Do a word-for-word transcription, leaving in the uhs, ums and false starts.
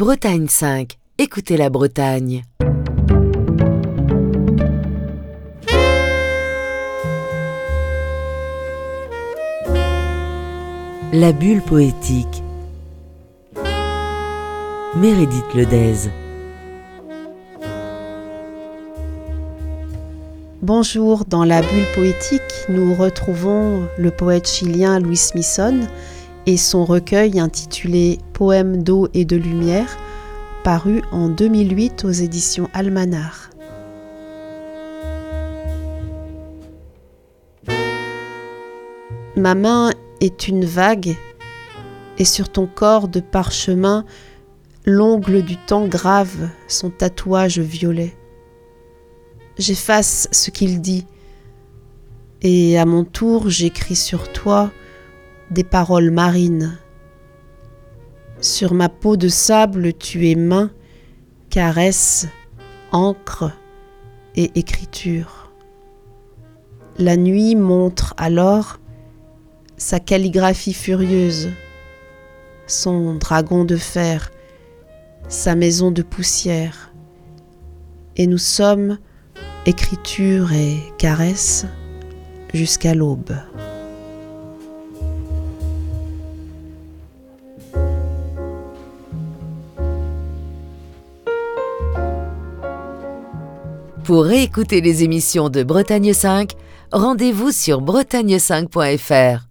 Bretagne cinq, écoutez la Bretagne. La bulle poétique. Meredith Ledez. Bonjour, dans la bulle poétique, nous retrouvons le poète chilien Louis Smithson et son recueil intitulé Poèmes d'eau et de lumière, paru en deux mille huit aux éditions Almanar. Ma main est une vague, et sur ton corps de parchemin, l'ongle du temps grave son tatouage violet. J'efface ce qu'il dit, et à mon tour j'écris sur toi des paroles marines. Sur ma peau de sable tu es main, caresse, encre et écriture. La nuit montre alors sa calligraphie furieuse, son dragon de fer, sa maison de poussière, et nous sommes écriture et caresse jusqu'à l'aube. Pour réécouter les émissions de Bretagne cinq, rendez-vous sur bretagne cinq point f r.